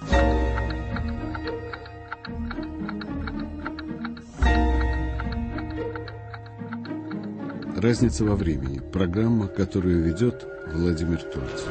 «Разница во времени» – программа, которую ведет Владимир Тольцев.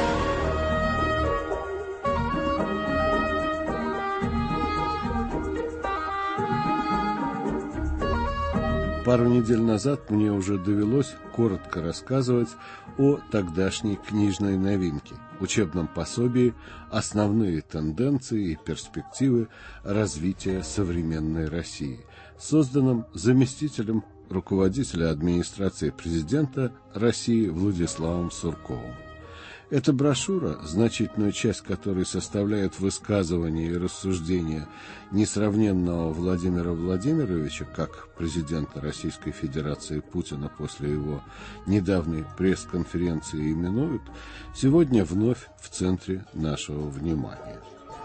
Пару недель назад мне уже довелось коротко рассказывать о тогдашней книжной новинке – учебном пособии «Основные тенденции и перспективы развития современной России», созданном заместителем руководителя администрации президента России Владиславом Сурковым. Эта брошюра, значительную часть которой составляет высказывания и рассуждения несравненного Владимира Владимировича, как президента Российской Федерации Путина после его недавней пресс-конференции именуют, сегодня вновь в центре нашего внимания.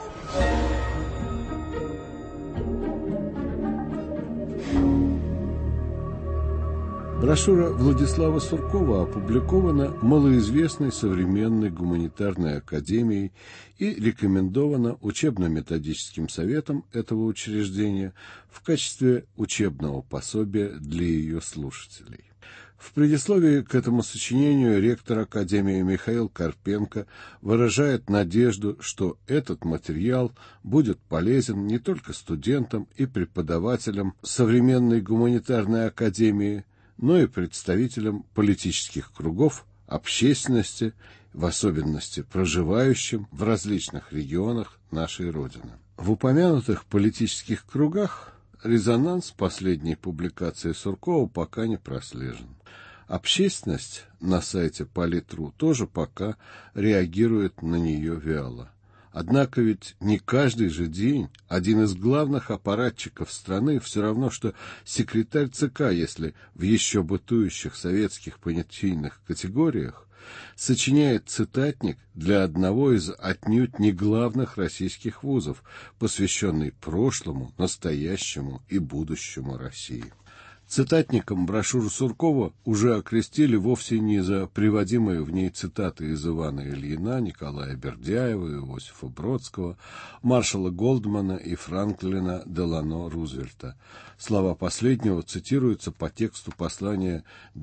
Брошюра Владислава Суркова опубликована малоизвестной современной гуманитарной академией и рекомендована учебно-методическим советом этого учреждения в качестве учебного пособия для ее слушателей. В предисловии к этому сочинению ректор Академии Михаил Карпенко выражает надежду, что этот материал будет полезен не только студентам и преподавателям современной гуманитарной академии, но и представителям политических кругов, общественности, в особенности проживающим в различных регионах нашей Родины. В упомянутых политических кругах резонанс последней публикации Суркова пока не прослежен. Общественность на сайте Политру тоже пока реагирует на нее вяло. Однако ведь не каждый же день один из главных аппаратчиков страны все равно, что секретарь ЦК, если в еще бытующих советских понятийных категориях, сочиняет цитатник для одного из отнюдь не главных российских вузов, посвященный прошлому, настоящему и будущему России. Цитатником брошюру Суркова уже окрестили вовсе не за приводимые в ней цитаты из Ивана Ильина, Николая Бердяева, Иосифа Бродского, маршала Голдмана и Франклина Делано Рузвельта. Слова последнего цитируются по тексту послания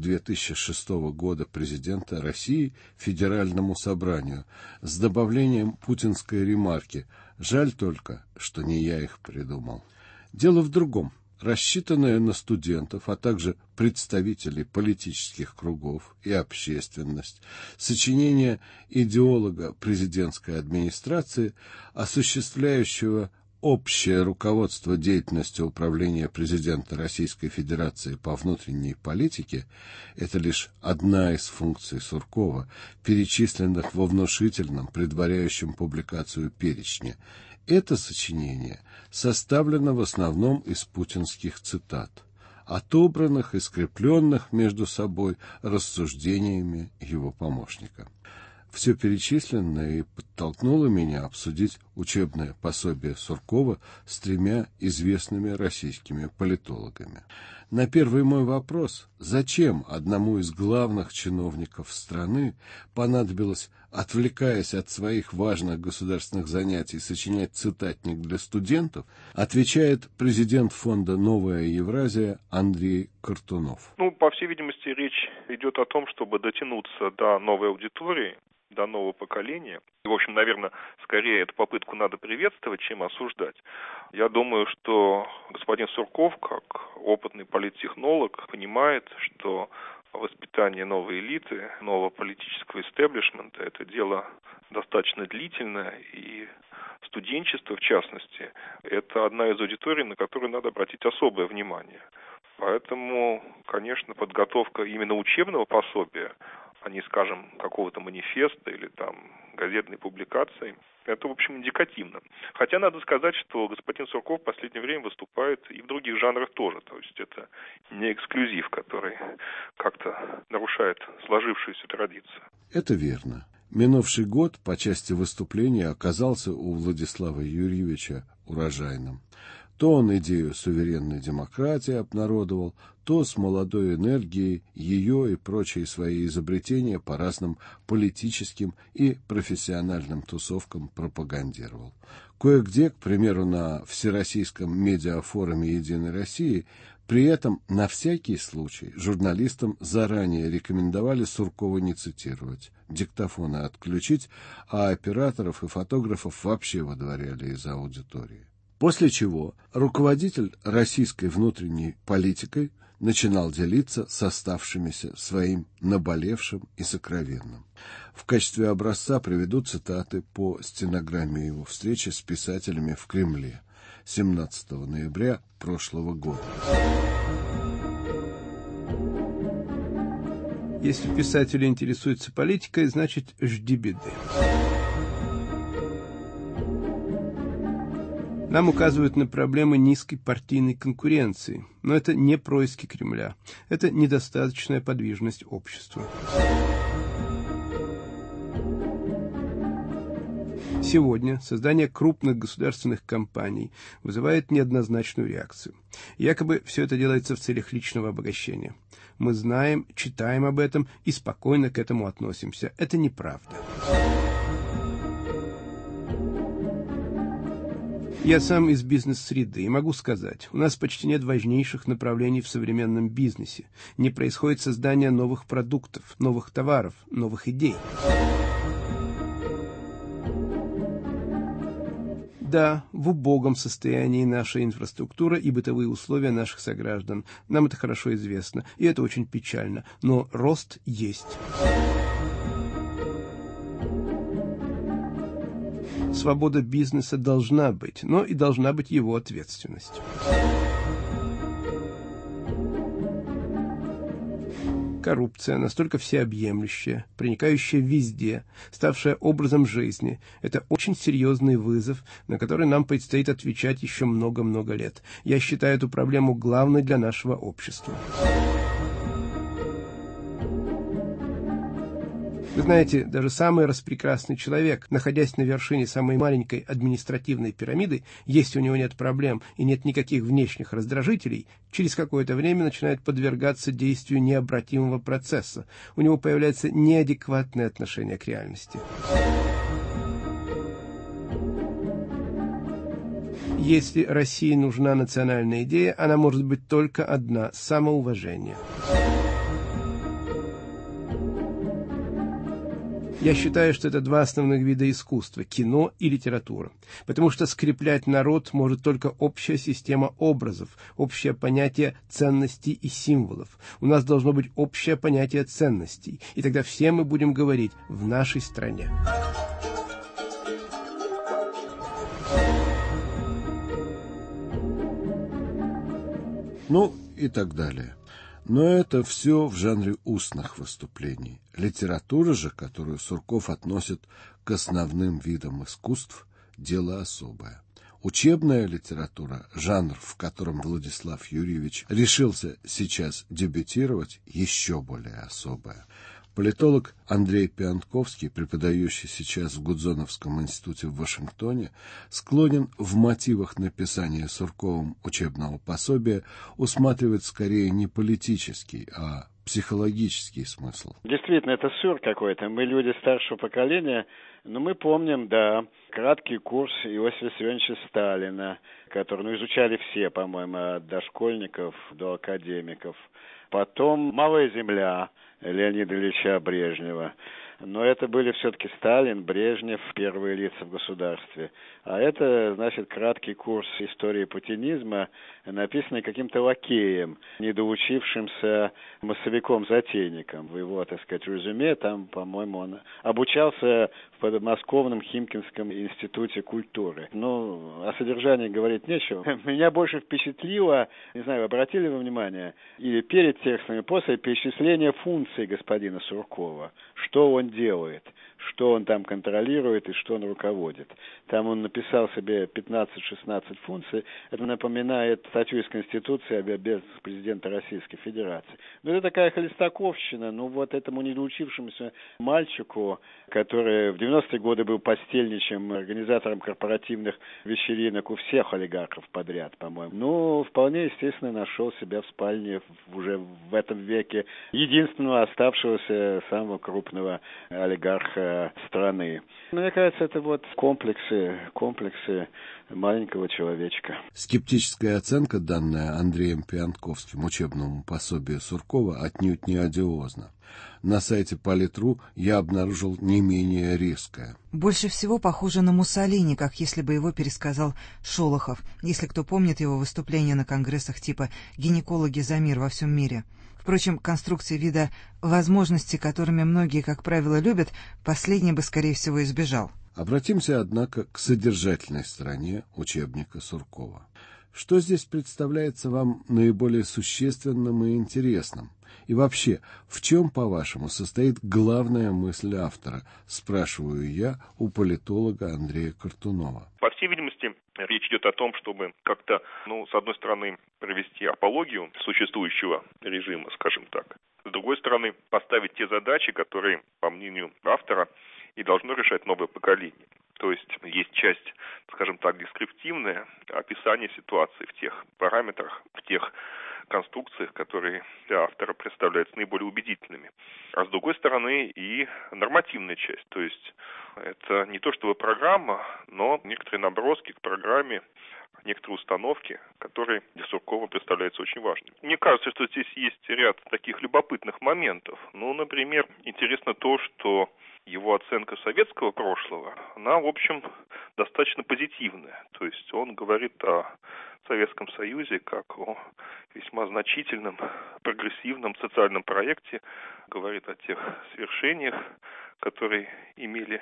2006 года президента России Федеральному собранию с добавлением путинской ремарки «Жаль только, что не я их придумал». Дело в другом. Рассчитанное на студентов, а также представителей политических кругов и общественность, сочинение идеолога президентской администрации, осуществляющего общее руководство деятельностью управления президента Российской Федерации по внутренней политике, это лишь одна из функций Суркова, перечисленных во внушительном, предваряющем публикацию перечне. Это сочинение составлено в основном из путинских цитат, отобранных и скрепленных между собой рассуждениями его помощника. Все перечисленное и подтолкнуло меня обсудить учебное пособие Суркова с тремя известными российскими политологами. На первый мой вопрос, зачем одному из главных чиновников страны понадобилось, отвлекаясь от своих важных государственных занятий, сочинять цитатник для студентов, отвечает президент фонда «Новая Евразия» Андрей Картунов. По всей видимости, речь идет о том, чтобы дотянуться до новой аудитории, до нового поколения. В общем, наверное, скорее эту попытку надо приветствовать, чем осуждать. Я думаю, что господин Сурков, как опытный политтехнолог, понимает, что воспитание новой элиты, нового политического истеблишмента – это дело достаточно длительное, и студенчество, в частности, это одна из аудиторий, на которую надо обратить особое внимание. Поэтому, конечно, подготовка именно учебного пособия, а не, скажем, какого-то манифеста или газетной публикации, это, в общем, индикативно. Хотя надо сказать, что господин Сурков в последнее время выступает и в других жанрах тоже. То есть это не эксклюзив, который как-то нарушает сложившуюся традицию. Это верно. Минувший год по части выступления оказался у Владислава Юрьевича урожайным. То он идею суверенной демократии обнародовал, то с молодой энергией ее и прочие свои изобретения по разным политическим и профессиональным тусовкам пропагандировал. Кое-где, к примеру, на Всероссийском медиафоруме «Единой России», при этом на всякий случай журналистам заранее рекомендовали Суркова не цитировать, диктофоны отключить, а операторов и фотографов вообще выдворяли из аудитории. После чего руководитель российской внутренней политикой начинал делиться с оставшимися своим наболевшим и сокровенным. В качестве образца приведу цитаты по стенограмме его встречи с писателями в Кремле 17 ноября прошлого года. Если писатели интересуются политикой, значит, жди беды. Нам указывают на проблемы низкой партийной конкуренции, но это не происки Кремля, это недостаточная подвижность общества. Сегодня создание крупных государственных компаний вызывает неоднозначную реакцию. Якобы все это делается в целях личного обогащения. Мы знаем, читаем об этом и спокойно к этому относимся. Это неправда. Я сам из бизнес-среды и могу сказать, у нас почти нет важнейших направлений в современном бизнесе. Не происходит создание новых продуктов, новых товаров, новых идей. Да, в убогом состоянии наша инфраструктура и бытовые условия наших сограждан. Нам это хорошо известно, и это очень печально. Но рост есть. Свобода бизнеса должна быть, но и должна быть его ответственность. Коррупция, настолько всеобъемлющая, проникающая везде, ставшая образом жизни, это очень серьезный вызов, на который нам предстоит отвечать еще много-много лет. Я считаю эту проблему главной для нашего общества. Вы знаете, даже самый распрекрасный человек, находясь на вершине самой маленькой административной пирамиды, если у него нет проблем и нет никаких внешних раздражителей, через какое-то время начинает подвергаться действию необратимого процесса. У него появляется неадекватное отношение к реальности. Если России нужна национальная идея, она может быть только одна – самоуважение. Я считаю, что это два основных вида искусства – кино и литература. Потому что скреплять народ может только общая система образов, общее понятие ценностей и символов. У нас должно быть общее понятие ценностей, и тогда все мы будем говорить «в нашей стране». Ну и так далее. Но это все в жанре устных выступлений. Литература же, которую Сурков относит к основным видам искусств, дело особое. Учебная литература, жанр, в котором Владислав Юрьевич решился сейчас дебютировать, еще более особое. Политолог Андрей Пиантковский, преподающий сейчас в Гудзоновском институте в Вашингтоне, склонен в мотивах написания Сурковым учебного пособия усматривать скорее не политический, а психологический смысл. Действительно, это сюр какой-то. Мы люди старшего поколения, но мы помним, да, краткий курс Иосифа Виссарионовича Сталина, который изучали все, по-моему, от дошкольников до академиков. Потом «Малая земля» Леонида Ильича Брежнева. Но это были все-таки Сталин, Брежнев, первые лица в государстве. А это, значит, краткий курс истории путинизма, написанный каким-то лакеем, недоучившимся массовиком-затейником. В его, так сказать, резюме, там, по-моему, он обучался в подмосковном Химкинском институте культуры. Ну, о содержании говорить нечего. Меня больше впечатлило, не знаю, обратили вы внимание, или перед текстом, и после перечисления функций господина Суркова. Что он делает, что он там контролирует и что он руководит. Там он написал себе 15-16 функций. Это напоминает статью из Конституции об обязанностях президента Российской Федерации. Но это такая хлестаковщина. Ну вот этому недоучившемуся мальчику, который в 90-е годы был постельничем, организатором корпоративных вечеринок у всех олигархов подряд, по-моему. Ну, вполне естественно нашел себя в спальне уже в этом веке единственного оставшегося самого крупного олигарха страны. Мне кажется, это вот комплексы маленького человечка. Скептическая оценка, данная Андреем Пиантковским учебному пособию Суркова, отнюдь не одиозна. На сайте Политру я обнаружил не менее резкое. Больше всего похоже на Муссолини, как если бы его пересказал Шолохов, если кто помнит его выступления на конгрессах типа «Гинекологи за мир во всем мире». Впрочем, конструкции вида возможности, которыми многие, как правило, любят, последний бы, скорее всего, избежал. Обратимся, однако, к содержательной стороне учебника Суркова. Что здесь представляется вам наиболее существенным и интересным? И вообще, в чем, по-вашему, состоит главная мысль автора, спрашиваю я у политолога Андрея Картунова. По всей видимости, речь идет о том, чтобы как-то, с одной стороны, провести апологию существующего режима, скажем так. С другой стороны, поставить те задачи, которые, по мнению автора, и должно решать новое поколение. То есть часть, скажем так, дескриптивная, описание ситуации в тех параметрах, в тех конструкциях, которые для автора представляются наиболее убедительными. А с другой стороны и нормативная часть. То есть это не то чтобы программа, но некоторые наброски к программе, некоторые установки, которые для Суркова представляются очень важными. Мне кажется, что здесь есть ряд таких любопытных моментов. Например, интересно то, что его оценка советского прошлого, она, в общем, достаточно позитивная. То есть он говорит о Советском Союзе как о весьма значительном, прогрессивном социальном проекте, говорит о тех свершениях, которые имели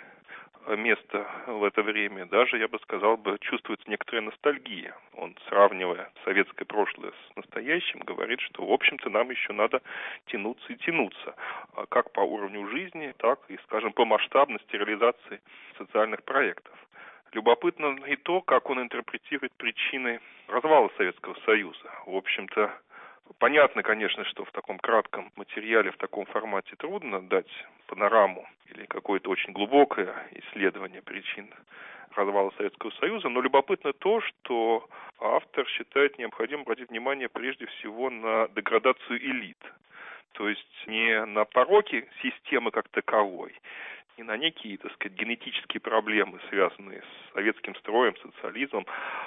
место в это время. Даже, я бы сказал, чувствуется некоторая ностальгия. Он, сравнивая советское прошлое с настоящим, говорит, что, в общем-то, нам еще надо тянуться и тянуться. Как по уровню жизни, так и, скажем, по масштабности реализации социальных проектов. Любопытно и то, как он интерпретирует причины развала Советского Союза. В общем-то, понятно, конечно, что в таком кратком материале, в таком формате трудно дать панораму или какое-то очень глубокое исследование причин развала Советского Союза, но любопытно то, что автор считает необходимым обратить внимание прежде всего на деградацию элит. То есть не на пороки системы как таковой, не на некие, генетические проблемы, связанные с советским строем, социализмом,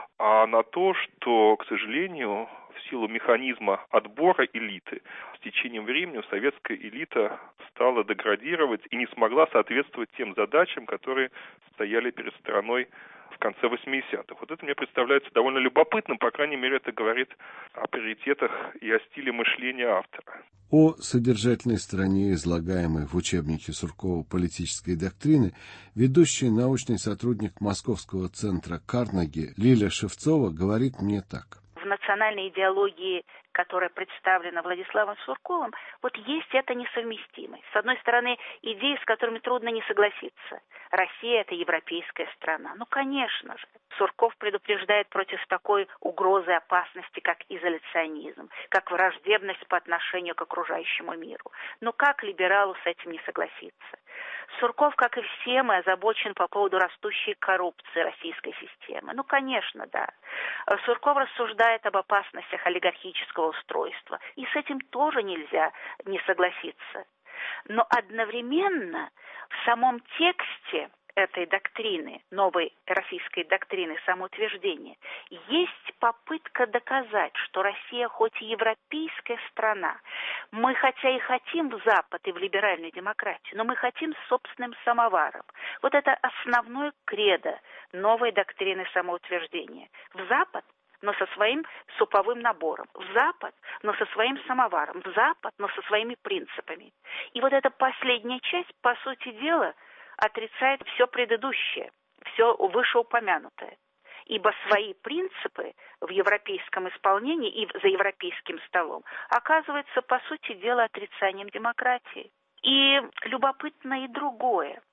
а на то, что, к сожалению, в силу механизма отбора элиты, с течением времени советская элита стала деградировать и не смогла соответствовать тем задачам, которые стояли перед страной в конце 80-х. Вот это мне представляется довольно любопытным, по крайней мере, это говорит о приоритетах и о стиле мышления автора. О содержательной стороне, излагаемой в учебнике Суркова политической доктрины, ведущий научный сотрудник Московского центра Карнеги Лиля Шевцова говорит мне так. В национальной идеологии, которая представлена Владиславом Сурковым, есть эта несовместимость. С одной стороны, идеи, с которыми трудно не согласиться. Россия – это европейская страна. Конечно же. Сурков предупреждает против такой угрозы, опасности, как изоляционизм, как враждебность по отношению к окружающему миру. Но как либералу с этим не согласиться? Сурков, как и все мы, озабочен по поводу растущей коррупции российской системы. Конечно, да. Сурков рассуждает об опасностях олигархического устройства. И с этим тоже нельзя не согласиться. Но одновременно в самом тексте этой доктрины, новой российской доктрины самоутверждения, есть попытка доказать, что Россия хоть и европейская страна, мы хотя и хотим в Запад и в либеральную демократию, но мы хотим с собственным самоваром. Это основной кредо новой доктрины самоутверждения. В Запад, но со своим суповым набором. В Запад, но со своим самоваром. В Запад, но со своими принципами. И эта последняя часть, по сути дела, отрицает все предыдущее, все вышеупомянутое. Ибо свои принципы в европейском исполнении и за европейским столом оказываются, по сути дела, отрицанием демократии. И любопытно и другое.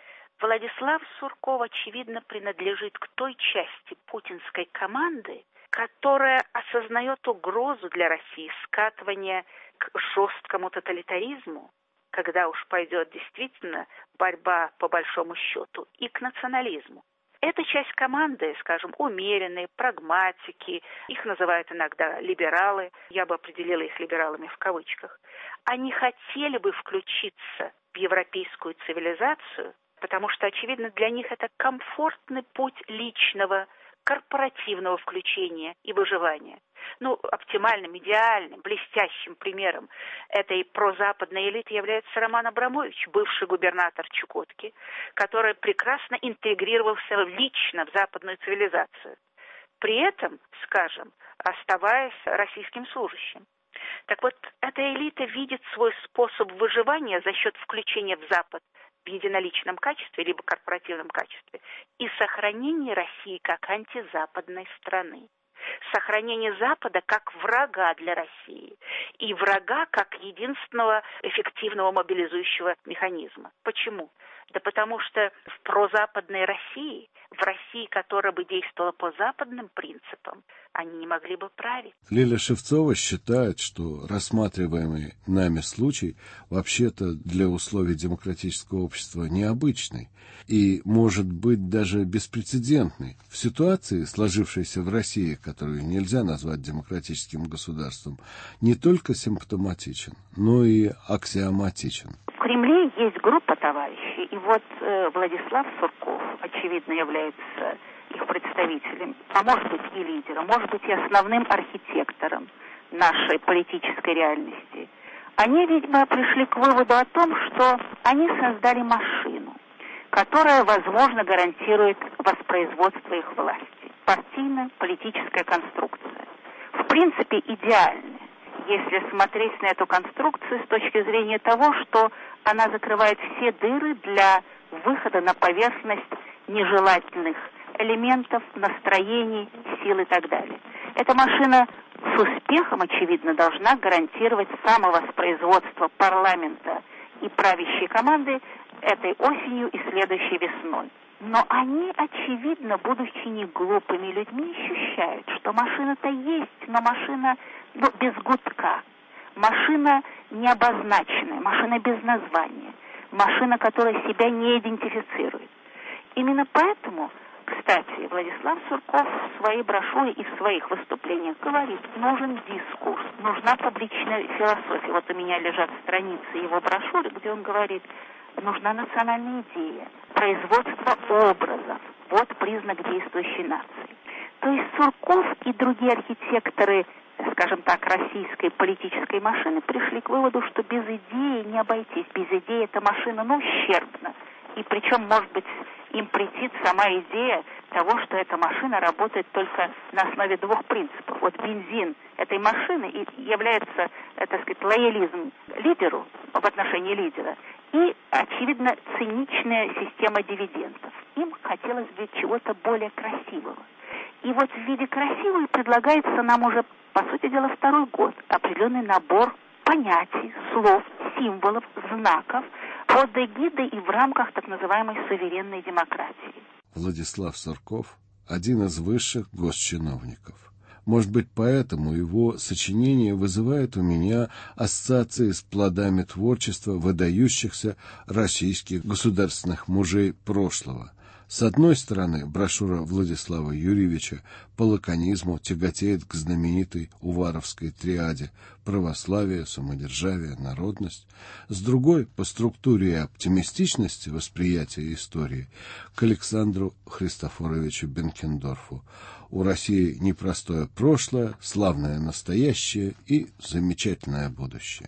Владислав Сурков, очевидно, принадлежит к той части путинской команды, которая осознает угрозу для России скатывания к жесткому тоталитаризму, когда уж пойдет действительно борьба по большому счету, и к национализму. Эта часть команды, скажем, умеренные, прагматики, их называют иногда либералы, я бы определила их либералами в кавычках, они хотели бы включиться в европейскую цивилизацию, потому что, очевидно, для них это комфортный путь личного, корпоративного включения и выживания. Оптимальным, идеальным, блестящим примером этой прозападной элиты является Роман Абрамович, бывший губернатор Чукотки, который прекрасно интегрировался лично в западную цивилизацию, при этом, скажем, оставаясь российским служащим. Так вот, эта элита видит свой способ выживания за счет включения в Запад в единоличном качестве, либо корпоративном качестве, и сохранения России как антизападной страны. Сохранение Запада как врага для России и врага как единственного эффективного мобилизующего механизма. Почему? Да потому что в прозападной России, в России, которая бы действовала по западным принципам, они не могли бы править. Лиля Шевцова считает, что рассматриваемый нами случай вообще-то для условий демократического общества необычный и, может быть, даже беспрецедентный. В ситуации, сложившейся в России, которую нельзя назвать демократическим государством, не только симптоматичен, но и аксиоматичен. В Кремле есть группа товарищей, и вот Владислав Сурков, очевидно, является их представителем, а может быть и лидером, может быть и основным архитектором нашей политической реальности. Они, видимо, пришли к выводу о том, что они создали машину, которая, возможно, гарантирует воспроизводство их власти. Партийно-политическая конструкция. В принципе, идеальная, если смотреть на эту конструкцию с точки зрения того, что она закрывает все дыры для выхода на поверхность нежелательных элементов, настроений, сил и так далее. Эта машина с успехом, очевидно, должна гарантировать самовоспроизводство парламента и правящей команды этой осенью и следующей весной. Но они, очевидно, будучи не глупыми людьми, ощущают, что машина-то есть, но машина без гудка, машина необозначенная, машина без названия, машина, которая себя не идентифицирует. Именно поэтому, кстати, Владислав Сурков в своей брошюре и в своих выступлениях говорит, нужен дискурс, нужна публичная философия. Вот у меня лежат страницы его брошюры, где он говорит, нужна национальная идея, производство образов, вот признак действующей нации. То есть Сурков и другие архитекторы, скажем так, российской политической машины пришли к выводу, что без идеи не обойтись. Без идеи эта машина, ущербна. И причем, может быть, им претит сама идея того, что эта машина работает только на основе двух принципов. Вот бензин этой машины является, так сказать, лоялизм лидеру в отношении лидера и, очевидно, циничная система дивидендов. Им хотелось бы чего-то более красивого. И вот в виде красивого предлагается нам уже, по сути дела, второй год определенный набор понятий, слов, символов, знаков под эгидой и в рамках так называемой суверенной демократии. Владислав Сурков – один из высших госчиновников. Может быть, поэтому его сочинение вызывает у меня ассоциации с плодами творчества выдающихся российских государственных мужей прошлого. С одной стороны, брошюра Владислава Юрьевича по лаконизму тяготеет к знаменитой уваровской триаде православие, самодержавие, народность. С другой, по структуре и оптимистичности восприятия истории, к Александру Христофоровичу Бенкендорфу. У России непростое прошлое, славное настоящее и замечательное будущее.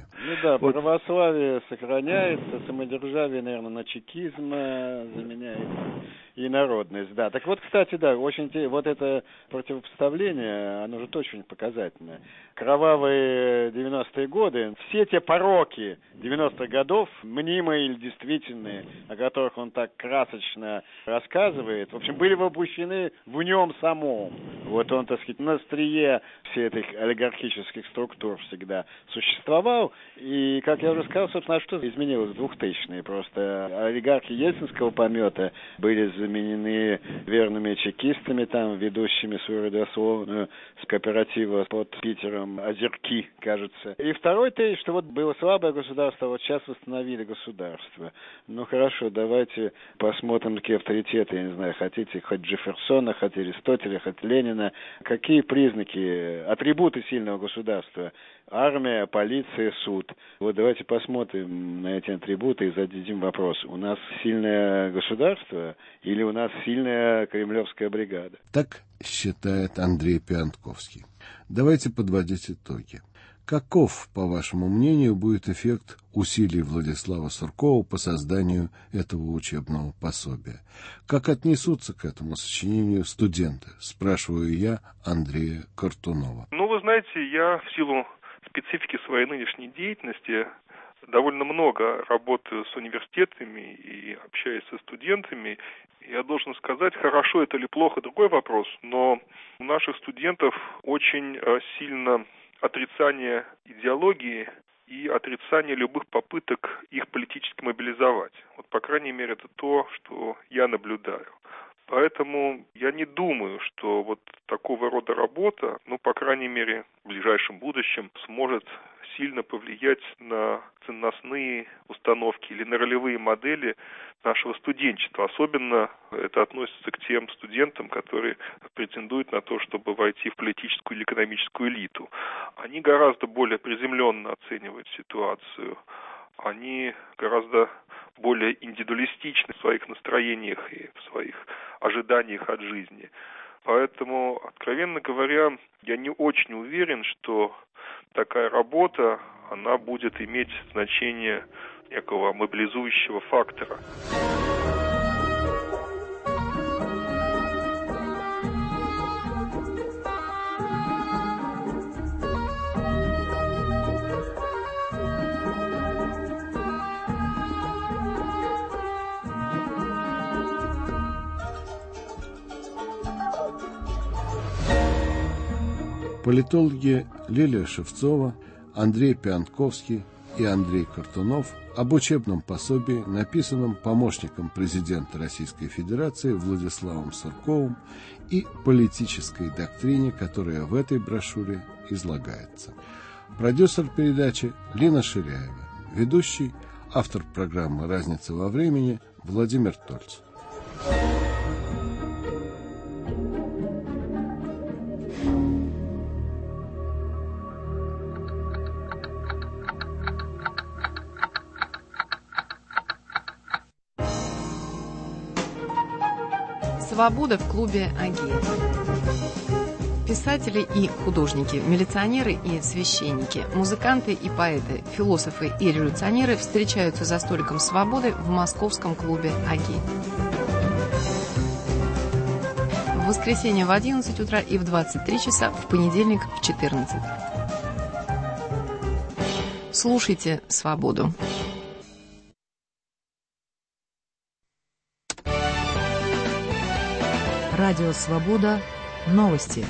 Православие сохраняется, самодержавие, наверное, на чекизм заменяется. и народность. Да. Так вот, кстати, да, очень вот это противопоставление, оно же очень показательное. Кровавые 90-е годы, все те пороки 90-х годов, мнимые или действительные, о которых он так красочно рассказывает, в общем, были воплощены в нем самом. Вот он, так сказать, на острие всех этих олигархических структур всегда существовал. И, как я уже сказал, собственно, что изменилось в 2000-е? Просто олигархи ельцинского помета были заменены верными чекистами, там, ведущими свою родословную с кооператива под Питером Озерки, кажется. И второй тезис, что вот было слабое государство, а вот сейчас восстановили государство. Ну, хорошо, давайте посмотрим такие авторитеты, я не знаю, хотите хоть Джефферсона, хоть Аристотеля, хоть Ленина. Какие признаки, атрибуты сильного государства? Армия, полиция, суд. Вот давайте посмотрим на эти атрибуты и зададим вопрос. У нас сильное государство или у нас сильная кремлевская бригада? Так считает Андрей Пиантковский. Давайте подводить итоги. Каков, по вашему мнению, будет эффект усилий Владислава Суркова по созданию этого учебного пособия? Как отнесутся к этому сочинению студенты? Спрашиваю я Андрея Картунова. Ну, вы знаете, я в силу специфики своей нынешней деятельности довольно много работаю с университетами и общаюсь со студентами. Я должен сказать, хорошо это или плохо, другой вопрос, но у наших студентов очень сильно отрицание идеологии и отрицание любых попыток их политически мобилизовать. Вот, по крайней мере, это то, что я наблюдаю. Поэтому я не думаю, что вот такого рода работа, ну, по крайней мере, в ближайшем будущем сможет сильно повлиять на ценностные установки или на ролевые модели нашего студенчества. Особенно это относится к тем студентам, которые претендуют на то, чтобы войти в политическую или экономическую элиту. Они гораздо более приземленно оценивают ситуацию. Они гораздо более индивидуалистичны в своих настроениях и в своих ожиданиях от жизни. Поэтому, откровенно говоря, я не очень уверен, что такая работа, она будет иметь значение некого мобилизующего фактора. Политологи Лилия Шевцова, Андрей Пиантковский и Андрей Картунов об учебном пособии, написанном помощником президента Российской Федерации Владиславом Сурковым, и политической доктрине, которая в этой брошюре излагается. Продюсер передачи Лина Ширяева, ведущий, автор программы «Разница во времени» Владимир Тольц. Свобода в клубе АГИ. Писатели и художники, милиционеры и священники, музыканты и поэты, философы и революционеры встречаются за столиком свободы в московском клубе АГИ. В воскресенье в 11 утра и в 23 часа, в понедельник в 14. Слушайте «Свободу». Радио «Свобода». Новости.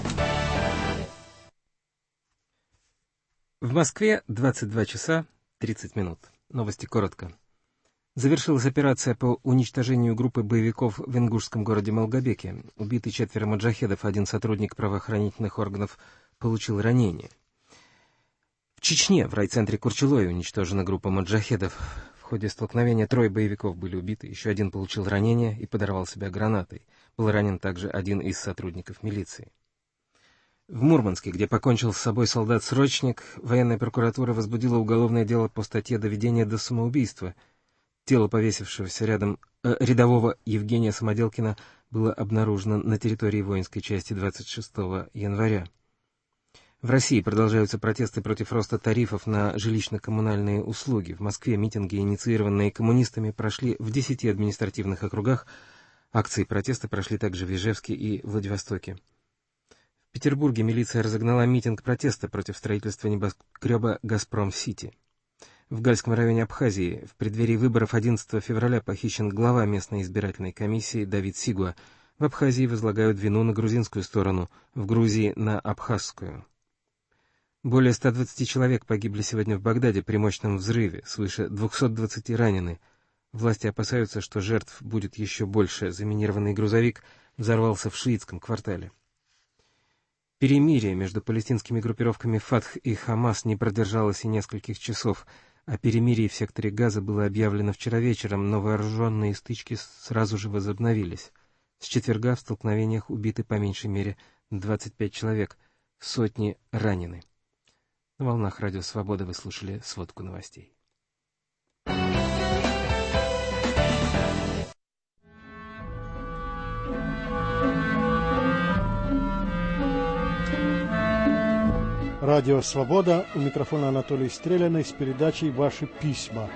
В Москве 22 часа 30 минут. Новости коротко. Завершилась операция по уничтожению группы боевиков в ингушском городе Малгобеке. Убиты 4 маджахедов, 1 сотрудник правоохранительных органов получил ранение. В Чечне, в райцентре Курчелой, уничтожена группа маджахедов. В ходе столкновения 3 боевиков были убиты, еще 1 получил ранение и подорвал себя гранатой. Был ранен также 1 из сотрудников милиции. В Мурманске, где покончил с собой солдат-срочник, военная прокуратура возбудила уголовное дело по статье «Доведение до самоубийства». Тело повесившегося рядом рядового Евгения Самоделкина было обнаружено на территории воинской части 26 января. В России продолжаются протесты против роста тарифов на жилищно-коммунальные услуги. В Москве митинги, инициированные коммунистами, прошли в 10 административных округах, Акции протеста прошли также в Ижевске и Владивостоке. В Петербурге милиция разогнала митинг протеста против строительства небоскреба «Газпром-Сити». В Гальском районе Абхазии в преддверии выборов 11 февраля похищен глава местной избирательной комиссии Давид Сигуа. В Абхазии возлагают вину на грузинскую сторону, в Грузии — на абхазскую. Более 120 человек погибли сегодня в Багдаде при мощном взрыве, свыше 220 ранены. Власти опасаются, что жертв будет еще больше. Заминированный грузовик взорвался в шиитском квартале. Перемирие между палестинскими группировками Фатх и Хамас не продержалось и нескольких часов. О перемирии в секторе Газа было объявлено вчера вечером, но вооруженные стычки сразу же возобновились. С четверга в столкновениях убиты по меньшей мере 25 человек, сотни ранены. На волнах Радио Свобода вы слушали сводку новостей. Радио «Свобода», у микрофона Анатолий Стреляный с передачей «Ваши письма».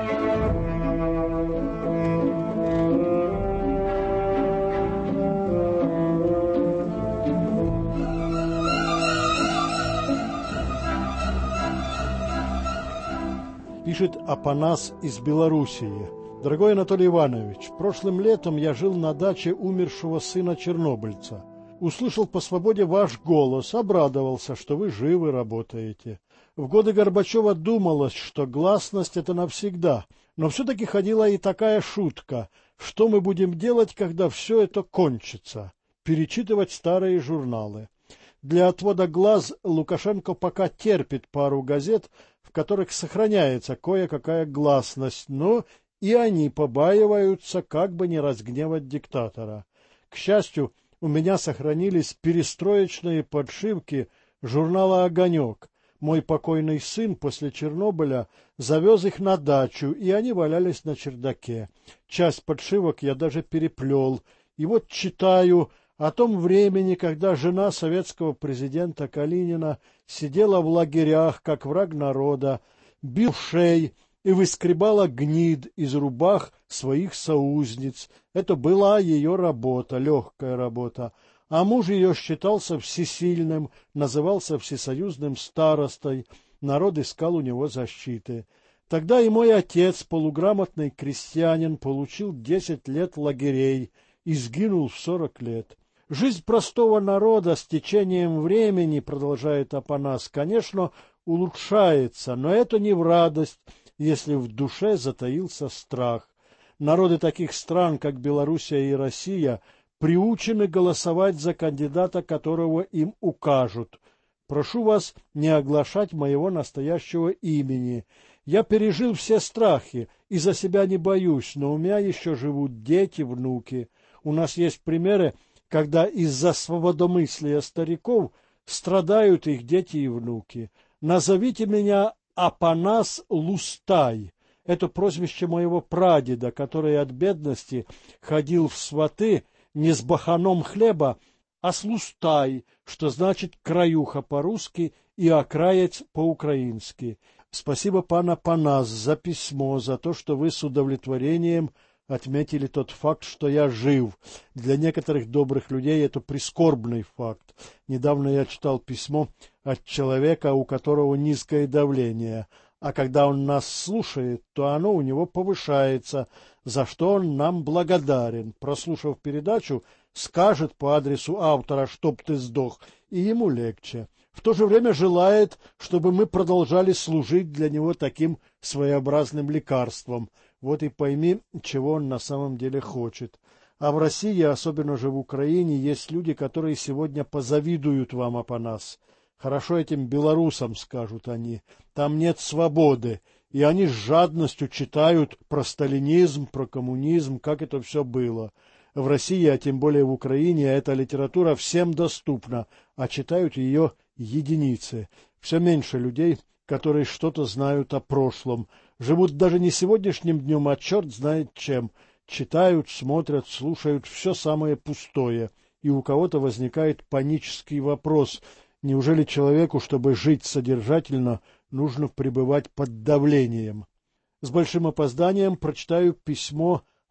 Пишет Апанас из Белоруссии. Дорогой Анатолий Иванович, прошлым летом я жил на даче умершего сына чернобыльца. Услышал по свободе ваш голос, обрадовался, что вы живы, работаете. В годы Горбачева думалось, что гласность — это навсегда, но все-таки ходила и такая шутка: что мы будем делать, когда все это кончится? Перечитывать старые журналы. Для отвода глаз Лукашенко пока терпит пару газет, в которых сохраняется кое-какая гласность, но и они побаиваются, как бы не разгневать диктатора. К счастью, у меня сохранились перестроечные подшивки журнала «Огонек». Мой покойный сын после Чернобыля завез их на дачу, и они валялись на чердаке. Часть подшивок я даже переплел. И вот читаю о том времени, когда жена советского президента Калинина сидела в лагерях, как враг народа, бил шеи и выскребала гнид из рубах своих соузниц. Это была ее работа, легкая работа. А муж ее считался всесильным, назывался всесоюзным старостой. Народ искал у него защиты. Тогда и мой отец, полуграмотный крестьянин, получил 10 лет лагерей и сгинул в 40 лет. Жизнь простого народа с течением времени, продолжает Апанас, конечно, улучшается, но это не в радость, если в душе затаился страх. Народы таких стран, как Белоруссия и Россия, приучены голосовать за кандидата, которого им укажут. Прошу вас не оглашать моего настоящего имени. Я пережил все страхи и за себя не боюсь, но у меня еще живут дети, внуки. У нас есть примеры, когда из-за свободомыслия стариков страдают их дети и внуки. Назовите меня Апанас Лустай. Это прозвище моего прадеда, который от бедности ходил в сваты не с баханом хлеба, а с лустай, что значит краюха по-русски и окраец по-украински. Спасибо, пан Апанас, за письмо, за то, что вы с удовлетворением отметили тот факт, что я жив. Для некоторых добрых людей это прискорбный факт. Недавно я читал письмо от человека, у которого низкое давление, а когда он нас слушает, то оно у него повышается, за что он нам благодарен. Прослушав передачу, скажет по адресу автора «Чтоб ты сдох», и ему легче. В то же время желает, чтобы мы продолжали служить для него таким своеобразным лекарством. Вот и пойми, чего он на самом деле хочет. А в России, особенно же в Украине, есть люди, которые сегодня позавидуют вам, Апанас. Хорошо этим белорусам, скажут они, там нет свободы, и они с жадностью читают про сталинизм, про коммунизм, как это все было. В России, а тем более в Украине, эта литература всем доступна, а читают ее единицы. Все меньше людей, которые что-то знают о прошлом, живут даже не сегодняшним днем, а черт знает чем. Читают, смотрят, слушают все самое пустое, и у кого-то возникает панический вопрос: неужели человеку, чтобы жить содержательно, нужно пребывать под давлением? С большим опозданием прочитаю письмо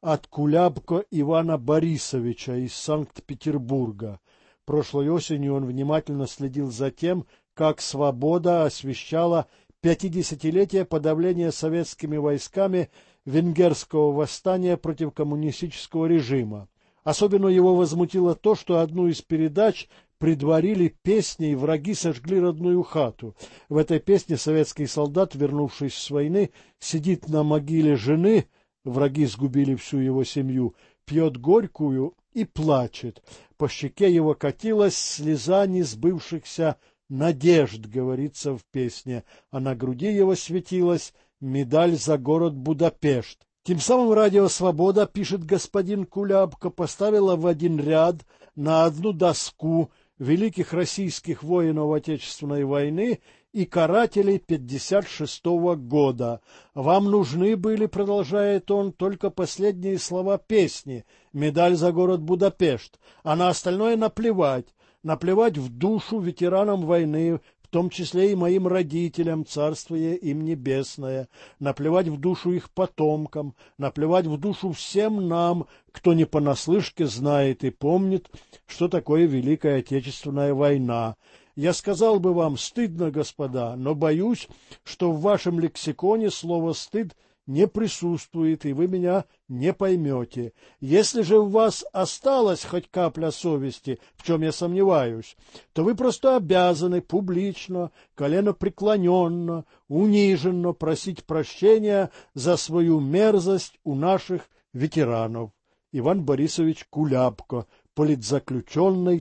от Кулябко Ивана Борисовича из Санкт-Петербурга. Прошлой осенью он внимательно следил за тем, как «Свобода» освещала 50-летие подавления советскими войсками венгерского восстания против коммунистического режима. Особенно его возмутило то, что одну из передач предварили песней «Враги сожгли родную хату». В этой песне советский солдат, вернувшись с войны, сидит на могиле жены, враги сгубили всю его семью, пьет горькую и плачет. По щеке его катилась слеза несбывшихся надежд, говорится в песне, а на груди его светилась медаль за город Будапешт. Тем самым радио «Свобода», пишет господин Кулябко, поставила в один ряд на одну доску великих российских воинов Отечественной войны и карателей 56-го года. Вам нужны были, продолжает он, только последние слова песни «Медаль за город Будапешт», а на остальное наплевать. Наплевать в душу ветеранам войны, в том числе и моим родителям, царствие им небесное, наплевать в душу их потомкам, наплевать в душу всем нам, кто не понаслышке знает и помнит, что такое Великая Отечественная война. Я сказал бы вам: стыдно, господа, но боюсь, что в вашем лексиконе слово «стыд» не присутствует, и вы меня не поймете. Если же у вас осталась хоть капля совести, в чем я сомневаюсь, то вы просто обязаны публично, коленопреклоненно, униженно просить прощения за свою мерзость у наших ветеранов. Иван Борисович Кулябко, политзаключенный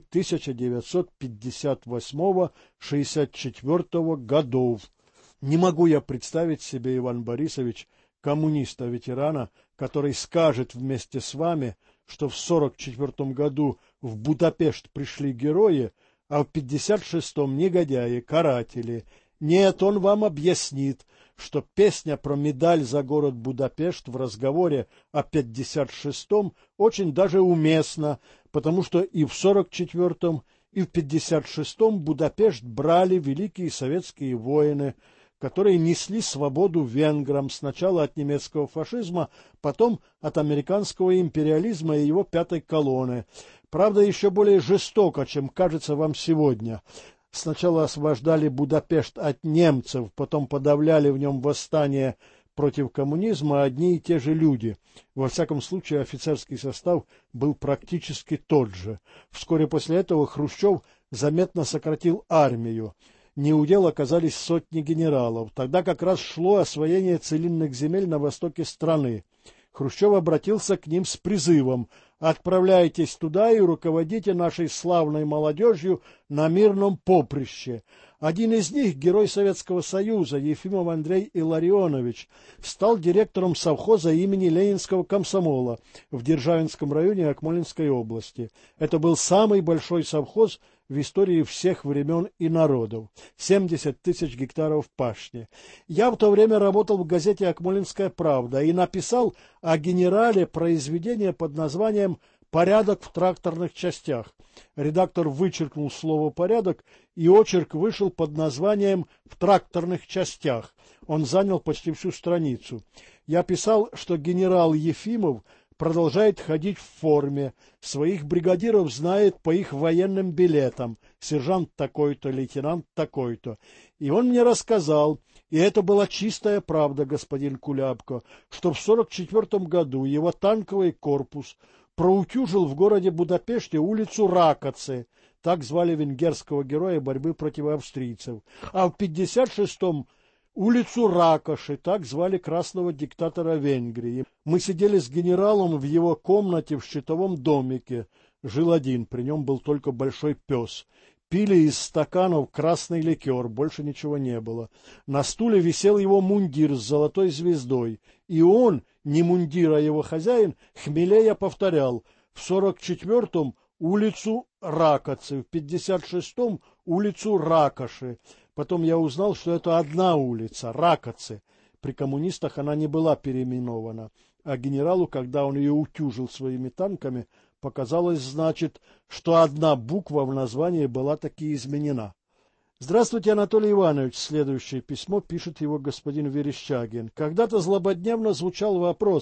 1958-64 годов. Не могу я представить себе, Иван Борисович, коммуниста-ветерана, который скажет вместе с вами, что в 1944 году в Будапешт пришли герои, а в 1956 негодяи, каратели. Нет, он вам объяснит, что песня про медаль за город Будапешт в разговоре о 1956 очень даже уместна, потому что и в 1944, и в 1956 Будапешт брали великие советские воины, которые несли свободу венграм сначала от немецкого фашизма, потом от американского империализма и его пятой колонны. Правда, еще более жестоко, чем кажется вам сегодня. Сначала освобождали Будапешт от немцев, потом подавляли в нем восстание против коммунизма одни и те же люди. Во всяком случае, офицерский состав был практически тот же. Вскоре после этого Хрущев заметно сократил армию. Неудел оказались сотни генералов. Тогда как раз шло освоение целинных земель на востоке страны. Хрущев обратился к ним с призывом: «Отправляйтесь туда и руководите нашей славной молодежью на мирном поприще». Один из них, герой Советского Союза, Ефимов Андрей Илларионович, стал директором совхоза имени Ленинского комсомола в Державинском районе Акмолинской области. Это был самый большой совхоз в истории всех времен и народов. 70 тысяч гектаров пашни. Я в то время работал в газете «Акмолинская правда» и написал о генерале произведение под названием «Порядок в тракторных частях». Редактор вычеркнул слово «порядок», и очерк вышел под названием «В тракторных частях». Он занял почти всю страницу. Я писал, что генерал Ефимов продолжает ходить в форме, своих бригадиров знает по их военным билетам, сержант такой-то, лейтенант такой-то. И он мне рассказал, и это была чистая правда, господин Кулябко, что в 1944 году его танковый корпус проутюжил в городе Будапеште улицу Ракоцы, так звали венгерского героя борьбы против австрийцев, а в 1956-м улицу Ракоши, так звали красного диктатора Венгрии. Мы сидели с генералом в его комнате в щитовом домике. Жил один, при нем был только большой пес. Пили из стаканов красный ликер, больше ничего не было. На стуле висел его мундир с золотой звездой. И он, не мундир, а его хозяин, хмелея повторял: в 44-м улицу Ракоцы, в 56-м улицу Ракоши. Потом я узнал, что это одна улица, Ракоцы. При коммунистах она не была переименована. А генералу, когда он ее утюжил своими танками, показалось, значит, что одна буква в названии была таки изменена. «Здравствуйте, Анатолий Иванович», следующее письмо пишет его господин Верещагин. «Когда-то злободневно звучал вопрос,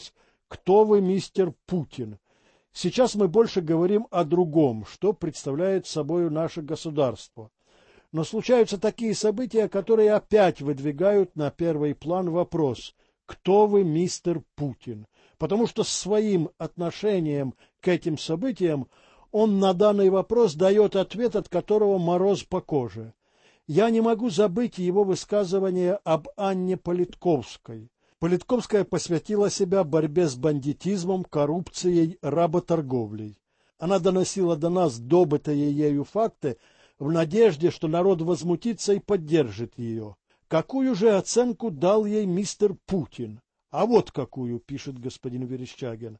«Кто вы, мистер Путин?» Сейчас мы больше говорим о другом, что представляет собой наше государство. Но случаются такие события, которые опять выдвигают на первый план вопрос «Кто вы, мистер Путин?», потому что своим отношением к этим событиям он на данный вопрос дает ответ, от которого мороз по коже. Я не могу забыть его высказывание об Анне Политковской. Политковская посвятила себя борьбе с бандитизмом, коррупцией, работорговлей. Она доносила до нас добытые ею факты в надежде, что народ возмутится и поддержит ее. Какую же оценку дал ей мистер Путин? А вот какую, пишет господин Верещагин.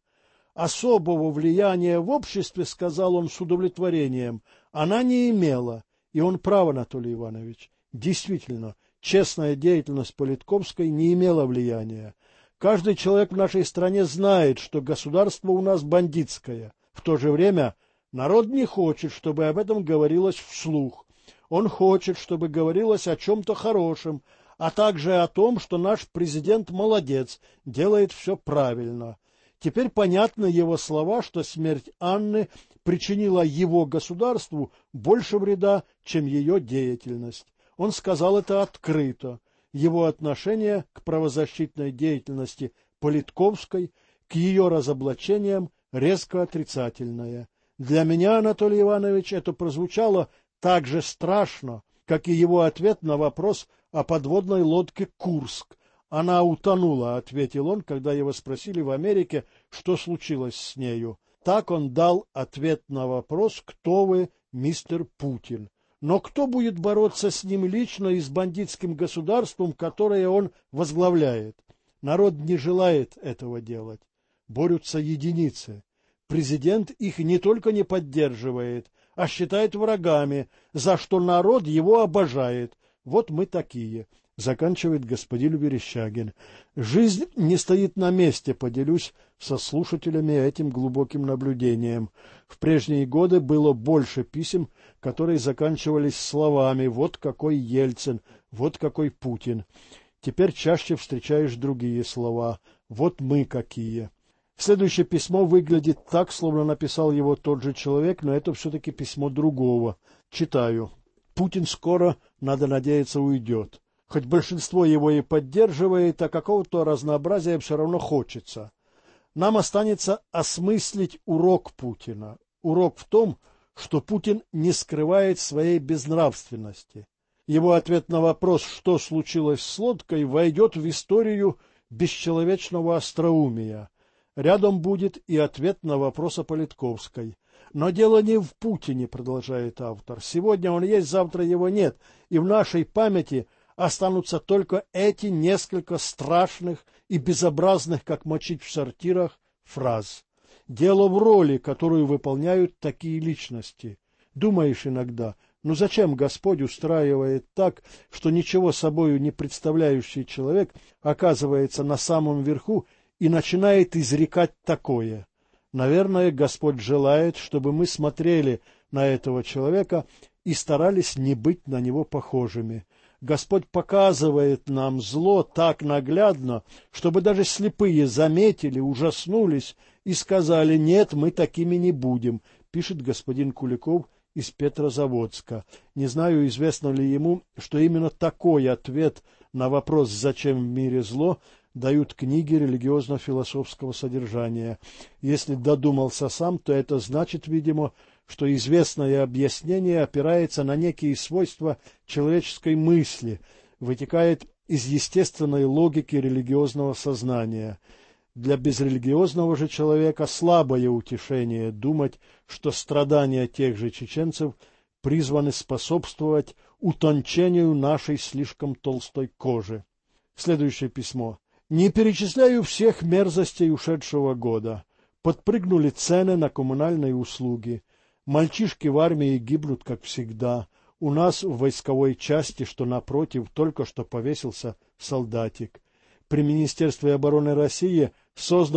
Особого влияния в обществе, сказал он с удовлетворением, она не имела. И он прав, Анатолий Иванович. Действительно, честная деятельность Политковской не имела влияния. Каждый человек в нашей стране знает, что государство у нас бандитское. В то же время народ не хочет, чтобы об этом говорилось вслух. Он хочет, чтобы говорилось о чем-то хорошем, а также о том, что наш президент молодец, делает все правильно. Теперь понятны его слова, что смерть Анны причинила его государству больше вреда, чем ее деятельность. Он сказал это открыто. Его отношение к правозащитной деятельности Политковской, к ее разоблачениям резко отрицательное. Для меня, Анатолий Иванович, это прозвучало так же страшно, как и его ответ на вопрос о подводной лодке «Курск». «Она утонула», — ответил он, когда его спросили в Америке, что случилось с нею. Так он дал ответ на вопрос «Кто вы, мистер Путин?». Но кто будет бороться с ним лично и с бандитским государством, которое он возглавляет? Народ не желает этого делать. Борются единицы. Президент их не только не поддерживает, а считает врагами, за что народ его обожает. Вот мы такие. Заканчивает господин Верещагин. Жизнь не стоит на месте, поделюсь со слушателями этим глубоким наблюдением. В прежние годы было больше писем, которые заканчивались словами «вот какой Ельцин», «вот какой Путин». Теперь чаще встречаешь другие слова «вот мы какие». Следующее письмо выглядит так, словно написал его тот же человек, но это все-таки письмо другого. Читаю. Путин скоро, надо надеяться, уйдет. Хоть большинство его и поддерживает, а какого-то разнообразия все равно хочется. Нам останется осмыслить урок Путина. Урок в том, что Путин не скрывает своей безнравственности. Его ответ на вопрос, что случилось с лодкой, войдет в историю бесчеловечного остроумия. Рядом будет и ответ на вопрос о Политковской. Но дело не в Путине, продолжает автор. Сегодня он есть, завтра его нет, и в нашей памяти останутся только эти несколько страшных и безобразных, как мочить в сортирах, фраз. Дело в роли, которую выполняют такие личности. Думаешь иногда, ну зачем Господь устраивает так, что ничего собою не представляющий человек оказывается на самом верху и начинает изрекать такое? Наверное, Господь желает, чтобы мы смотрели на этого человека и старались не быть на него похожими. Господь показывает нам зло так наглядно, чтобы даже слепые заметили, ужаснулись и сказали: «Нет, мы такими не будем», пишет господин Куликов из Петрозаводска. Не знаю, известно ли ему, что именно такой ответ на вопрос «Зачем в мире зло?» дают книги религиозно-философского содержания. Если додумался сам, то это значит, видимо, что известное объяснение опирается на некие свойства человеческой мысли, вытекает из естественной логики религиозного сознания. Для безрелигиозного же человека слабое утешение думать, что страдания тех же чеченцев призваны способствовать утончению нашей слишком толстой кожи. Следующее письмо. Не перечисляю всех мерзостей ушедшего года. Подпрыгнули цены на коммунальные услуги. Мальчишки в армии гибнут, как всегда. У нас в войсковой части, что напротив, только что повесился солдатик. При Министерстве обороны России создан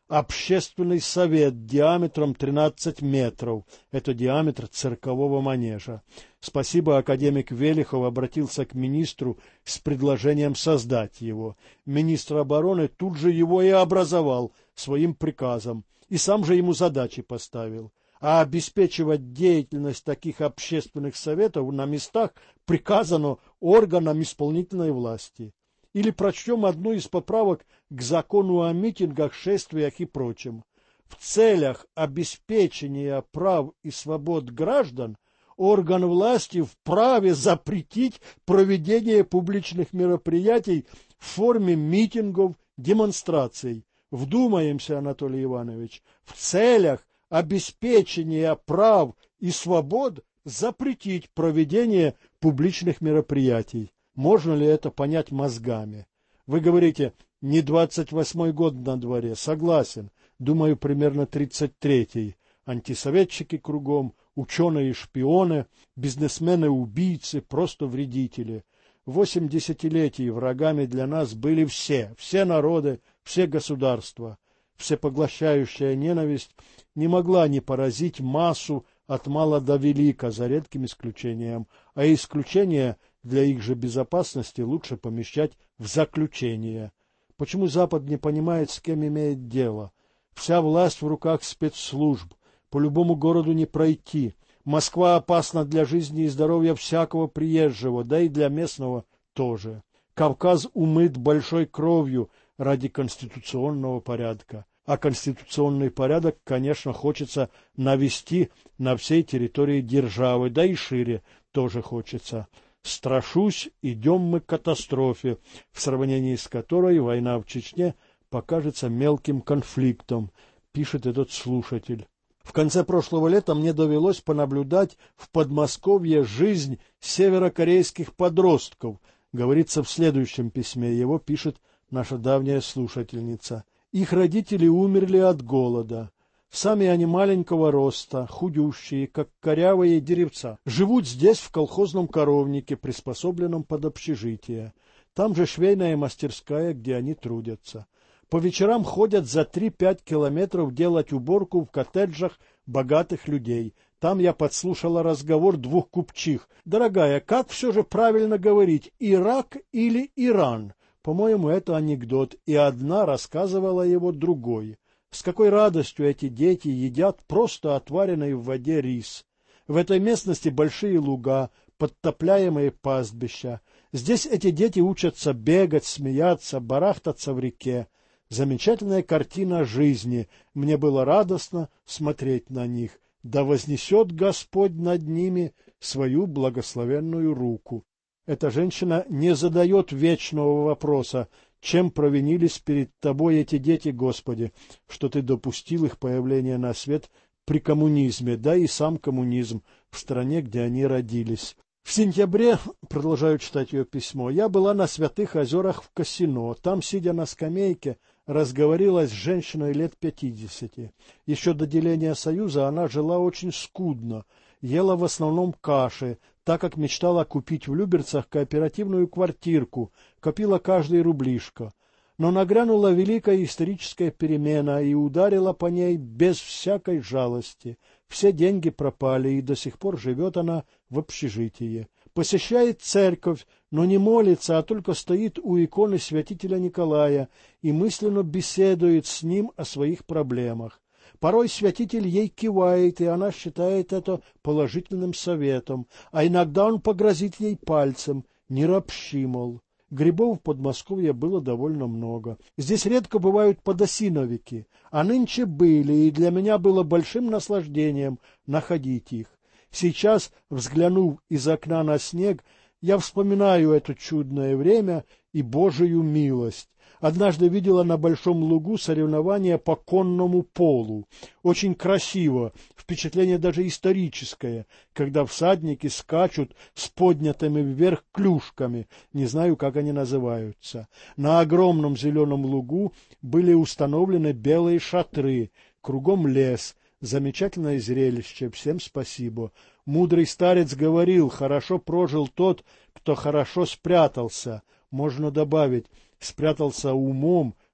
общественный совет диаметром 13 метров. Это диаметр циркового манежа. Спасибо, академик Велихов обратился к министру с предложением создать его. Министр обороны тут же его и образовал своим приказом, и сам же ему задачи поставил. А обеспечивать деятельность таких общественных советов на местах приказано органам исполнительной власти. Или прочтем одну из поправок к закону о митингах, шествиях и прочем. В целях обеспечения прав и свобод граждан орган власти вправе запретить проведение публичных мероприятий в форме митингов, демонстраций. Вдумаемся, Анатолий Иванович, в целях обеспечения прав и свобод запретить проведение публичных мероприятий. Можно ли это понять мозгами? Вы говорите, не 28-й год на дворе. Согласен. Думаю, примерно 33-й. Антисоветчики кругом, ученые-шпионы, бизнесмены-убийцы, просто вредители. В 8 десятилетий врагами для нас были все народы, все государства. Всепоглощающая ненависть не могла не поразить массу от мала до велика, за редким исключением, а исключения для их же безопасности лучше помещать в заключение. Почему Запад не понимает, с кем имеет дело? Вся власть в руках спецслужб, по любому городу не пройти. Москва опасна для жизни и здоровья всякого приезжего, да и для местного тоже. Кавказ умыт большой кровью ради конституционного порядка. А конституционный порядок, конечно, хочется навести на всей территории державы, да и шире тоже хочется. Страшусь, идем мы к катастрофе, в сравнении с которой война в Чечне покажется мелким конфликтом, пишет этот слушатель. В конце прошлого лета мне довелось понаблюдать в Подмосковье жизнь северокорейских подростков, говорится в следующем письме, его пишет наша давняя слушательница. Их родители умерли от голода. Сами они маленького роста, худющие, как корявые деревца. Живут здесь, в колхозном коровнике, приспособленном под общежитие. Там же швейная мастерская, где они трудятся. По вечерам ходят за 3-5 километров делать уборку в коттеджах богатых людей. Там я подслушала разговор двух купчих. «Дорогая, как все же правильно говорить, Ирак или Иран?» По-моему, это анекдот, и одна рассказывала его другой. С какой радостью эти дети едят просто отваренный в воде рис. В этой местности большие луга, подтопляемые пастбища. Здесь эти дети учатся бегать, смеяться, барахтаться в реке. Замечательная картина жизни. Мне было радостно смотреть на них. Да вознесет Господь над ними свою благословенную руку. Эта женщина не задает вечного вопроса, чем провинились перед тобой эти дети, Господи, что ты допустил их появление на свет при коммунизме, да и сам коммунизм в стране, где они родились. В сентябре, продолжаю читать ее письмо, я была на Святых озерах в Косино. Там, сидя на скамейке, разговорилась с женщиной лет 50. Еще до деления Союза она жила очень скудно, ела в основном каши, так как мечтала купить в Люберцах кооперативную квартирку, копила каждый рублишко. Но нагрянула великая историческая перемена и ударила по ней без всякой жалости. Все деньги пропали, и до сих пор живет она в общежитии. Посещает церковь, но не молится, а только стоит у иконы святителя Николая и мысленно беседует с ним о своих проблемах. Порой святитель ей кивает, и она считает это положительным советом, а иногда он погрозит ей пальцем: «Не ропщи, мол». Грибов в Подмосковье было довольно много. Здесь редко бывают подосиновики, а нынче были, и для меня было большим наслаждением находить их. Сейчас, взглянув из окна на снег, я вспоминаю это чудное время и Божию милость. Однажды видела на большом лугу соревнования по конному полу. Очень красиво, впечатление даже историческое, когда всадники скачут с поднятыми вверх клюшками, не знаю, как они называются. На огромном зеленом лугу были установлены белые шатры, кругом лес. Замечательное зрелище, всем спасибо. Мудрый старец говорил: хорошо прожил тот, кто хорошо спрятался. Можно добавить: спрятался умом,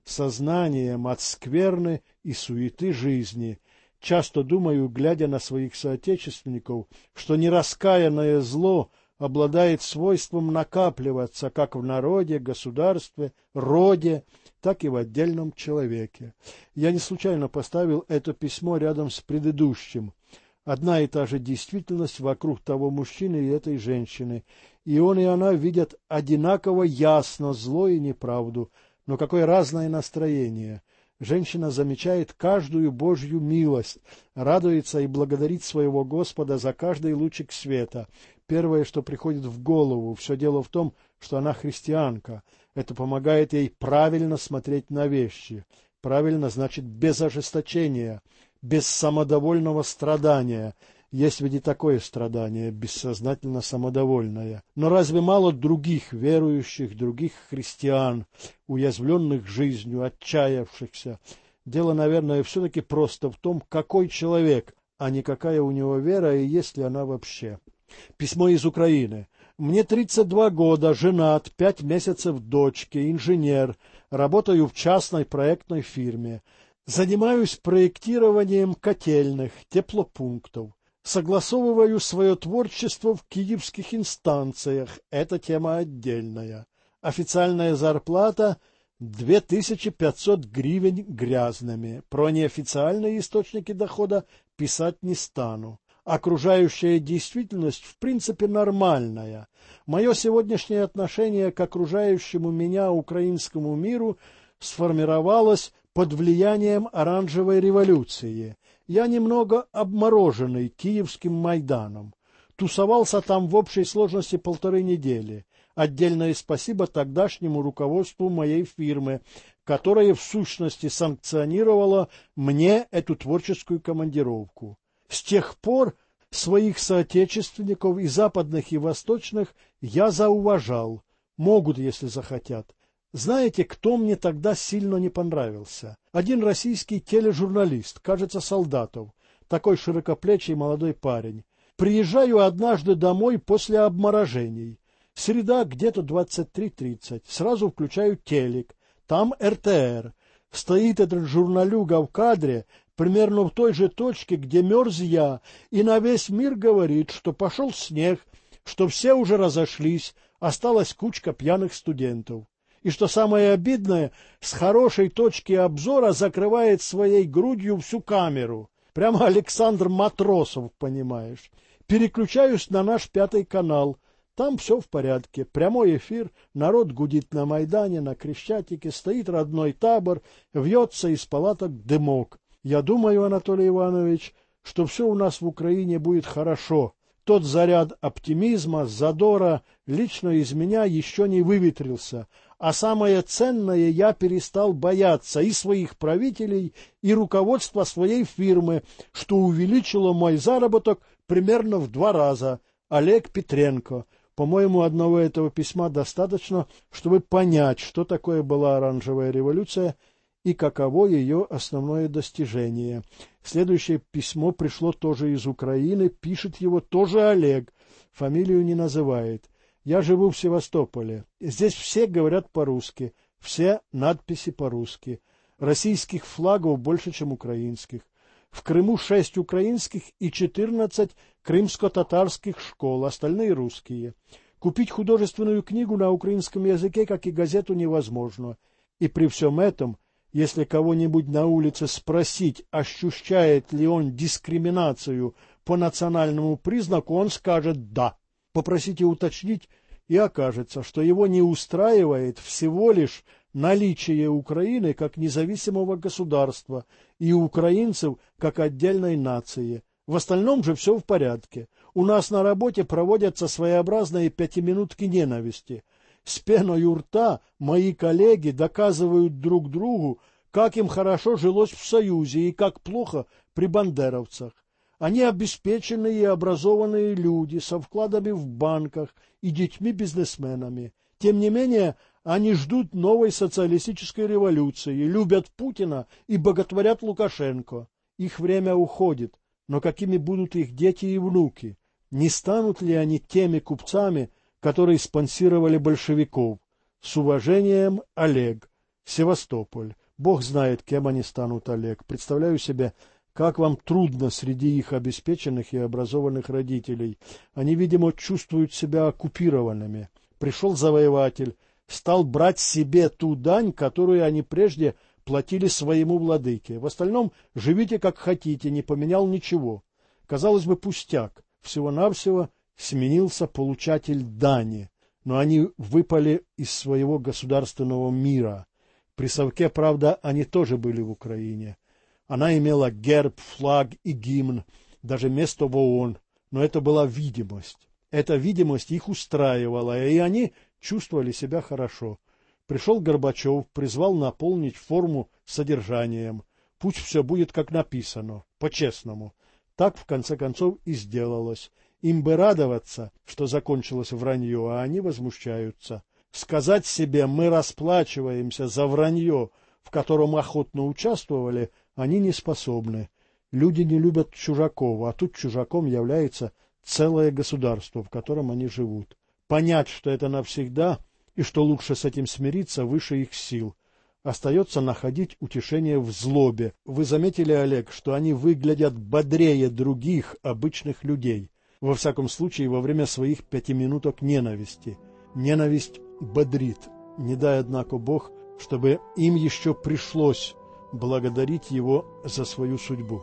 сознанием от скверны и суеты жизни. Часто думаю, глядя на своих соотечественников, что нераскаянное зло обладает свойством накапливаться как в народе, государстве, роде, так и в отдельном человеке. Я не случайно поставил это письмо рядом с предыдущим. Одна и та же действительность вокруг того мужчины и этой женщины, и он и она видят одинаково ясно зло и неправду, но какое разное настроение. Женщина замечает каждую Божью милость, радуется и благодарит своего Господа за каждый лучик света. Первое, что приходит в голову, все дело в том, что она христианка. Это помогает ей правильно смотреть на вещи. Правильно значит без ожесточения, без самодовольного страдания. Есть ведь и такое страдание, бессознательно самодовольное. Но разве мало других верующих, других христиан, уязвленных жизнью, отчаявшихся? Дело, наверное, все-таки просто в том, какой человек, а не какая у него вера и есть ли она вообще. Письмо из Украины. Мне 32 года, женат, 5 месяцев дочки, инженер, работаю в частной проектной фирме. Занимаюсь проектированием котельных, теплопунктов. Согласовываю свое творчество в киевских инстанциях. Эта тема отдельная. Официальная зарплата 2500 гривен грязными. Про неофициальные источники дохода писать не стану. Окружающая действительность в принципе нормальная. Мое сегодняшнее отношение к окружающему меня украинскому миру сформировалось под влиянием оранжевой революции. Я немного обмороженный Киевским Майданом. Тусовался там в общей сложности 1,5 недели. Отдельное спасибо тогдашнему руководству моей фирмы, которое в сущности санкционировало мне эту творческую командировку. С тех пор своих соотечественников и западных, и восточных я зауважал. Могут, если захотят. Знаете, кто мне тогда сильно не понравился? Один российский тележурналист, кажется, Солдатов, такой широкоплечий молодой парень. Приезжаю однажды домой после обморожений. Среда где-то 23:30. Сразу включаю телек. Там РТР. Стоит этот журналюга в кадре, примерно в той же точке, где мерз я, и на весь мир говорит, что пошел снег, что все уже разошлись, осталась кучка пьяных студентов. И что самое обидное, с хорошей точки обзора закрывает своей грудью всю камеру. Прямо Александр Матросов, понимаешь. Переключаюсь на наш 5-й канал. Там все в порядке. Прямой эфир, народ гудит на Майдане, на Крещатике, стоит родной табор, вьется из палаток дымок. Я думаю, Анатолий Иванович, что все у нас в Украине будет хорошо. Тот заряд оптимизма, задора лично из меня еще не выветрился. А самое ценное, я перестал бояться и своих правителей, и руководства своей фирмы, что увеличило мой заработок примерно в 2 раза. Олег Петренко. По-моему, одного этого письма достаточно, чтобы понять, что такое была оранжевая революция и каково ее основное достижение. Следующее письмо пришло тоже из Украины, пишет его тоже Олег, фамилию не называет. Я живу в Севастополе. Здесь все говорят по-русски, все надписи по-русски. Российских флагов больше, чем украинских. В Крыму 6 украинских и 14 крымско-татарских школ, остальные русские. Купить художественную книгу на украинском языке, как и газету, невозможно. И при всем этом, если кого-нибудь на улице спросить, ощущает ли он дискриминацию по национальному признаку, он скажет «да». Попросите уточнить, и окажется, что его не устраивает всего лишь наличие Украины как независимого государства и украинцев как отдельной нации. В остальном же все в порядке. У нас на работе проводятся своеобразные 5-минутки ненависти. С пеной у рта мои коллеги доказывают друг другу, как им хорошо жилось в Союзе и как плохо при бандеровцах. Они обеспеченные и образованные люди со вкладами в банках и детьми-бизнесменами. Тем не менее, они ждут новой социалистической революции, любят Путина и боготворят Лукашенко. Их время уходит, но какими будут их дети и внуки? Не станут ли они теми купцами, которые спонсировали большевиков? С уважением, Олег. Севастополь. Бог знает, кем они станут, Олег. Представляю себе, как вам трудно среди их обеспеченных и образованных родителей. Они, видимо, чувствуют себя оккупированными. Пришел завоеватель, стал брать себе ту дань, которую они прежде платили своему владыке. В остальном живите как хотите, не поменял ничего. Казалось бы, пустяк. Всего-навсего сменился получатель дани. Но они выпали из своего государственного мира. При Совке, правда, они тоже были в Украине. Она имела герб, флаг и гимн, даже место в ООН, но это была видимость. Эта видимость их устраивала, и они чувствовали себя хорошо. Пришел Горбачев, призвал наполнить форму содержанием. Пусть все будет как написано, по-честному. Так, в конце концов, и сделалось. Им бы радоваться, что закончилось вранье, а они возмущаются. Сказать себе «мы расплачиваемся за вранье», в котором охотно участвовали, они не способны. Люди не любят чужаков, а тут чужаком является целое государство, в котором они живут. Понять, что это навсегда, и что лучше с этим смириться, выше их сил. Остается находить утешение в злобе. Вы заметили, Олег, что они выглядят бодрее других обычных людей, во всяком случае во время своих 5 минуток ненависти. Ненависть бодрит. Не дай, однако, Бог, чтобы им еще пришлось благодарить его за свою судьбу.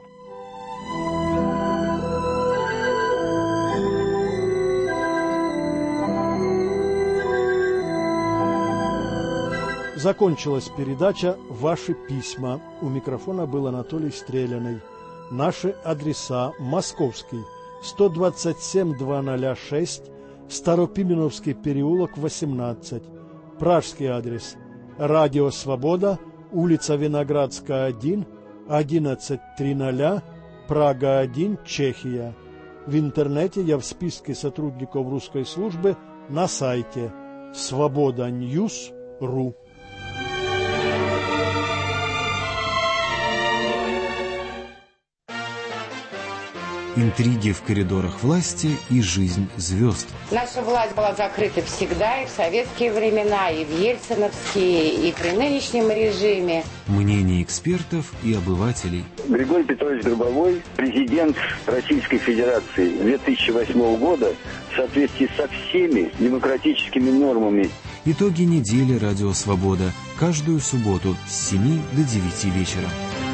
Закончилась передача «Ваши письма». У микрофона был Анатолий Стреляный. Наши адреса: Московский, 127-206, Старопименовский переулок, 18. Пражский адрес: Радио Свобода, улица Виноградская, 1, 1100, Прага 1, Чехия. В интернете я в списке сотрудников русской службы на сайте svoboda.news.ru. Интриги в коридорах власти и жизнь звезд. Наша власть была закрыта всегда, и в советские времена, и в ельциновские, и при нынешнем режиме. Мнения экспертов и обывателей. Григорий Петрович Гробовой, президент Российской Федерации 2008 года, в соответствии со всеми демократическими нормами. Итоги недели «Радио Свобода» каждую субботу с 7 до 9 вечера.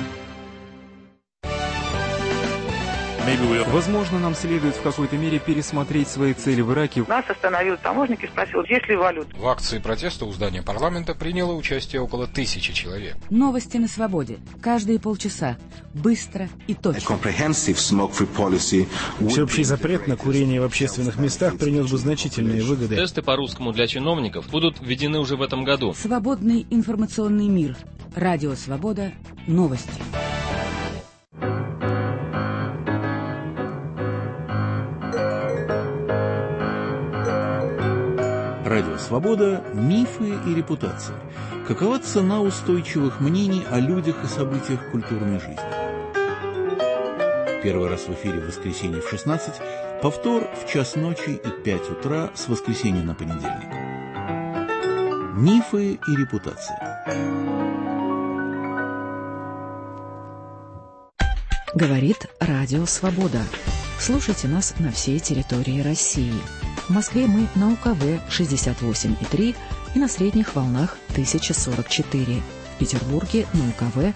Возможно, нам следует в какой-то мере пересмотреть свои цели в Ираке. Нас остановил таможенник и спросил, есть ли валюта. В акции протеста у здания парламента приняло участие около 1000 человек. Новости на свободе. Каждые полчаса. Быстро и точно. Всеобщий запрет на курение в общественных местах принес бы значительные выгоды. Тесты по-русскому для чиновников будут введены уже в этом году. Свободный информационный мир. Радио Свобода. Новости. Радио Свобода. Мифы и репутация. Какова цена устойчивых мнений о людях и событиях культурной жизни? Первый раз в эфире в воскресенье в 16, повтор в 1:00 ночи и 5 утра с воскресенья на понедельник. Мифы и репутация. Говорит Радио Свобода. Слушайте нас на всей территории России. В Москве мы на УКВ 68,3 и на средних волнах 1044. В Петербурге на УКВ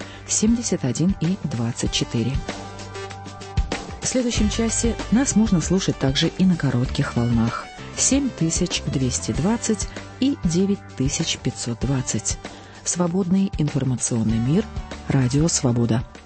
71,24. В следующем часе нас можно слушать также и на коротких волнах 7220 и 9520. Свободный информационный мир. Радио Свобода.